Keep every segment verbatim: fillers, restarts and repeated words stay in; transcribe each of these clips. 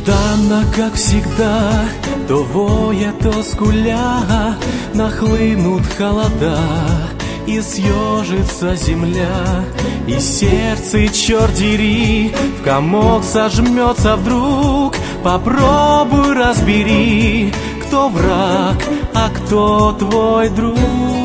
Нежданно, как всегда, то воя, то скуля, нахлынут холода, и съежится земля, и сердце, черт дери, в комок сожмется вдруг. Попробуй разбери, кто враг, а кто твой друг.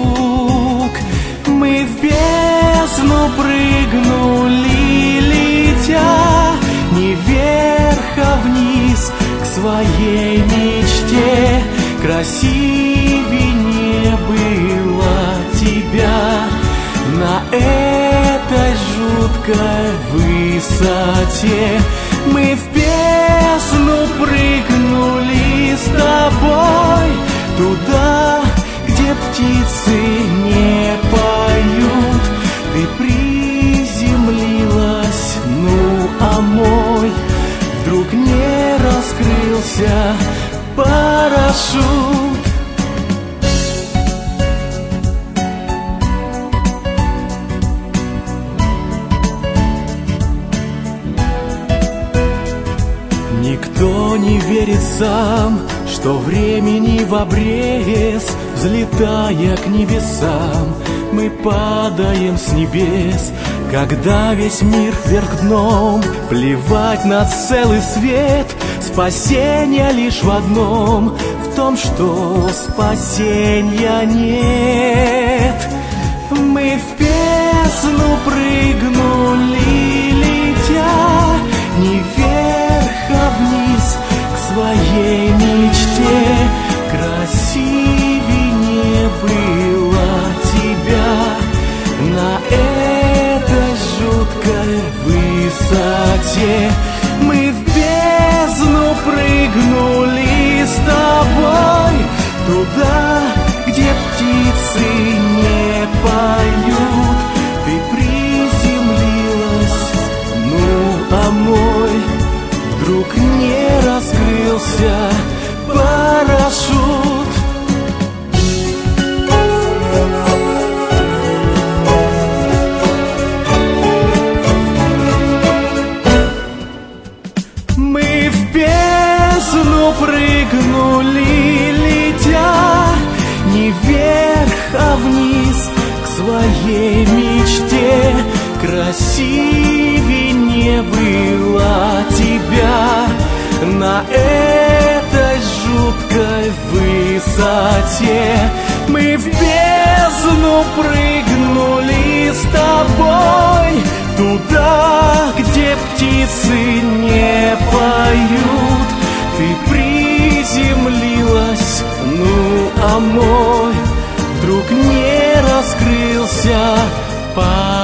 Мы в бездну прыгнули, летя не вверх, а вниз к своей мечте. Красивей не было тебя на этой жуткой высоте. Мы в бездну прыгнули с тобой туда, где птицы не поют. Ты приземлилась, ну а мой вдруг не раскрылся парашют. Никто не верит сам, что времени в обрез, взлетая к небесам, мы падаем с небес. Когда весь мир вверх дном, плевать на целый свет. Спасение лишь в одном, в том, что спасения нет. Мы в бездну прыгнули, летя не вверх, а вниз к своей мечте. Красивей не было тебя на этой жуткой высоте. Мы в бездну прыгнули с тобой туда, где птицы не поют. Ты приземлилась, ну а мой вдруг не раскрылся парашют. Мы в бездну прыгнули, летя не вверх, а вниз к своей мечте. Красивей не было тебя на этой жуткой высоте. Мы в бездну прыгнули с тобой туда, где птицы не поют. Ты приземлилась, ну а мой вдруг не раскрылся парашют.